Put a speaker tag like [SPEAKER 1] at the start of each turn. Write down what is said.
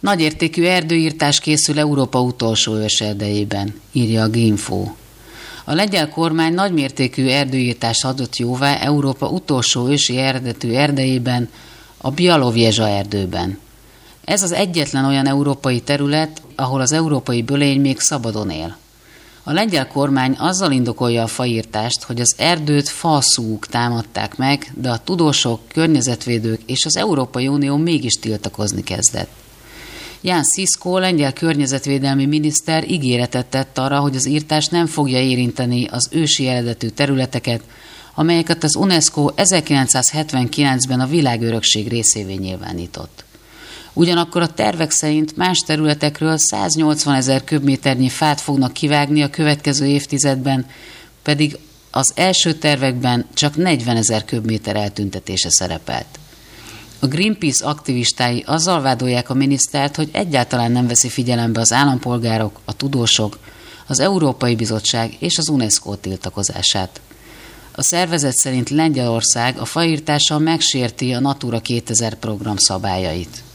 [SPEAKER 1] Nagyértékű erdőirtás készül Európa utolsó őserdejében, írja a Greenfo. A lengyel kormány nagymértékű erdőirtást adott jóvá Európa utolsó ősi eredetű erdejében, a Białowieża erdőben. Ez az egyetlen olyan európai terület, ahol az európai bölény még szabadon él. A lengyel kormány azzal indokolja a fairtást, hogy az erdőt falszúk támadták meg, de a tudósok, környezetvédők és az Európai Unió mégis tiltakozni kezdett. Jan Szyszko, lengyel környezetvédelmi miniszter ígéretet tett arra, hogy az irtás nem fogja érinteni az ősi eredetű területeket, amelyeket az UNESCO 1979-ben a világörökség részévé nyilvánított. Ugyanakkor a tervek szerint más területekről 180 000 köbméternyi fát fognak kivágni a következő évtizedben, pedig az első tervekben csak 40 000 köbméter eltüntetése szerepelt. A Greenpeace aktivistái azzal vádolják a minisztert, hogy egyáltalán nem veszi figyelembe az állampolgárok, a tudósok, az Európai Bizottság és az UNESCO tiltakozását. A szervezet szerint Lengyelország a fairtással megsérti a Natura 2000 program szabályait.